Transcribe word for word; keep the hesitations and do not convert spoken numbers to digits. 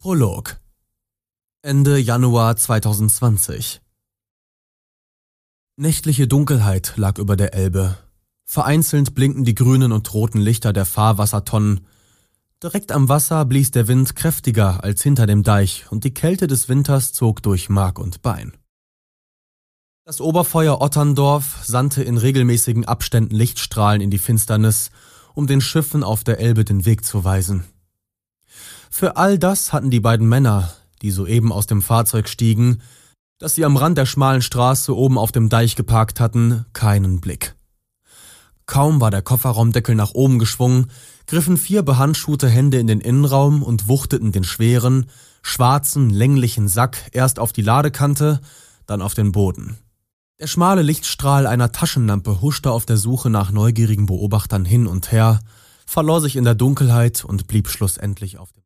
Prolog. Ende Januar zweitausendzwanzig. Nächtliche Dunkelheit lag über der Elbe. Vereinzelt blinken die grünen und roten Lichter der Fahrwassertonnen. Direkt am Wasser blies der Wind kräftiger als hinter dem Deich und die Kälte des Winters zog durch Mark und Bein. Das Oberfeuer Otterndorf sandte in regelmäßigen Abständen Lichtstrahlen in die Finsternis, um den Schiffen auf der Elbe den Weg zu weisen. Für all das hatten die beiden Männer, die soeben aus dem Fahrzeug stiegen, das sie am Rand der schmalen Straße oben auf dem Deich geparkt hatten, keinen Blick. Kaum war der Kofferraumdeckel nach oben geschwungen, griffen vier behandschuhte Hände in den Innenraum und wuchteten den schweren, schwarzen, länglichen Sack erst auf die Ladekante, dann auf den Boden. Der schmale Lichtstrahl einer Taschenlampe huschte auf der Suche nach neugierigen Beobachtern hin und her, verlor sich in der Dunkelheit und blieb schlussendlich auf dem